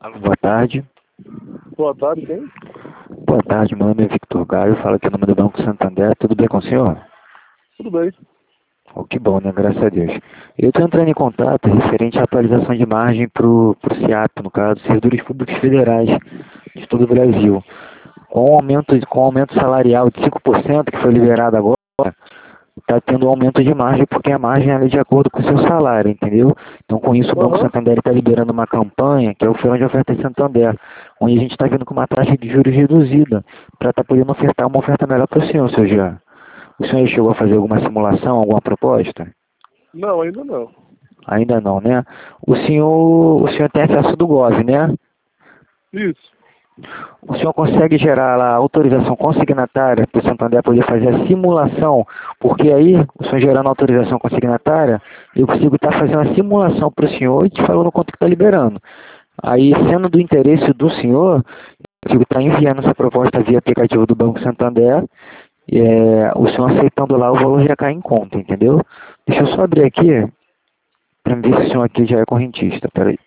Alô, boa tarde. Boa tarde, quem? Boa tarde, meu nome é Victor Gaio, falo aqui no nome do Banco Santander. Tudo bem com o senhor? Tudo bem. Oh, que bom, né? Graças a Deus. Eu estou entrando em contato referente à atualização de margem para o CIAP, no caso, servidores públicos federais de todo o Brasil. Com o aumento salarial de 5% que foi liberado agora, está tendo um aumento de margem, porque a margem é de acordo com o seu salário, entendeu? Então, com isso, o Banco Aham. Santander está liberando uma campanha, que é o Feirão de Ofertas de Santander, onde a gente está vendo com uma taxa de juros reduzida, para estar podendo ofertar uma oferta melhor para o senhor, seu Jean. O senhor chegou a fazer alguma simulação, alguma proposta? Não, ainda não. Ainda não, né? O senhor tem acesso do Gov, né? Isso. O senhor consegue gerar lá a autorização consignatária para o Santander poder fazer a simulação, porque aí, o senhor gerando a autorização consignatária, eu consigo estar fazendo a simulação para o senhor e te falando quanto que está liberando. Aí, sendo do interesse do senhor, eu consigo estar enviando essa proposta via aplicativo do Banco Santander, o senhor aceitando lá, o valor já cai em conta, entendeu? Deixa eu só abrir aqui, para ver se o senhor aqui já é correntista. Peraí,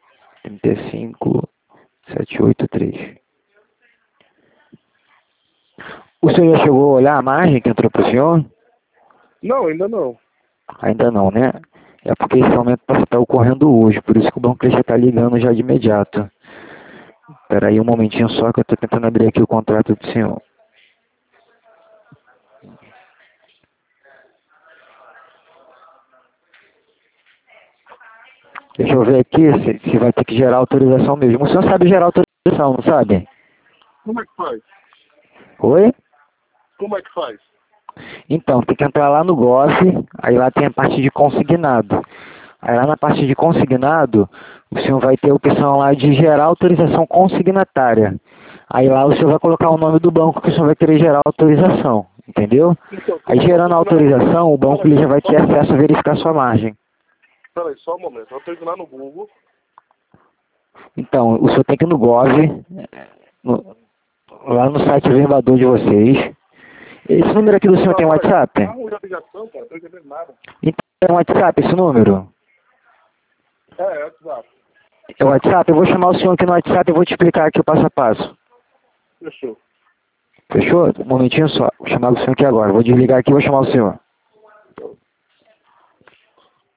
35783. O senhor já chegou a olhar a margem que entrou para o senhor? Não, ainda não. Ainda não, né? É porque esse aumento está ocorrendo hoje, por isso que o banco já está ligando já de imediato. Espera aí um momentinho só que eu estou tentando abrir aqui o contrato do senhor. Deixa eu ver aqui se vai ter que gerar autorização mesmo. O senhor sabe gerar autorização, não sabe? Como é que faz? Oi? Como é que faz? Então, tem que entrar lá no Gov, aí lá tem a parte de consignado. Aí lá na parte de consignado, o senhor vai ter a opção lá de gerar autorização consignatária. Aí lá o senhor vai colocar o nome do banco que o senhor vai querer gerar autorização, entendeu? Então, Aí gerando a autorização, o banco ele já vai ter Peraí, acesso a verificar sua margem. só um momento. Eu tenho que ir lá no Google. Então, o senhor tem que ir no Gov, lá no site verbador de vocês. Esse número aqui do senhor tem WhatsApp? Não, já ligação, cara. Não tô entendendo nada. Então, tem WhatsApp esse número? É WhatsApp. É o WhatsApp? Eu vou chamar o senhor aqui no WhatsApp e vou te explicar aqui o passo a passo. Fechou. Fechou? Um momentinho só. Vou chamar o senhor aqui agora. Vou desligar aqui e vou chamar o senhor.